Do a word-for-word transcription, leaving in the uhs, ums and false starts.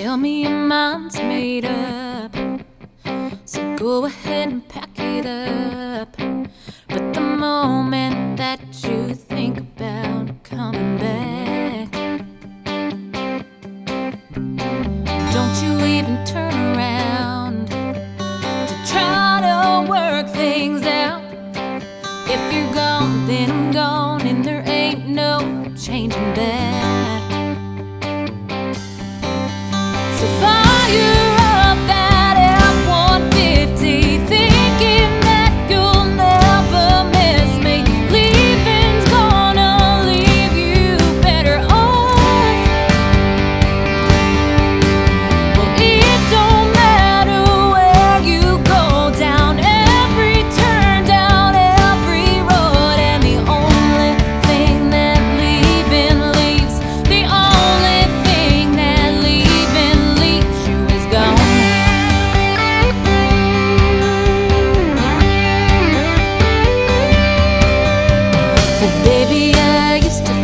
tell me your mind's made up, so go ahead and pack it up. But the moment that you think about coming back, don't you even turn around to try to work things out. If you're gone, then I'm gone, and there ain't no changing that. So fire up that F one fifty, thinking that you'll never miss me. Leaving's gonna leave you better off. Well, it don't matter where you go, down every turn, down every road, and the only thing that leaving leaves, the only thing that leaving leaves you is gone. Well, baby, I used to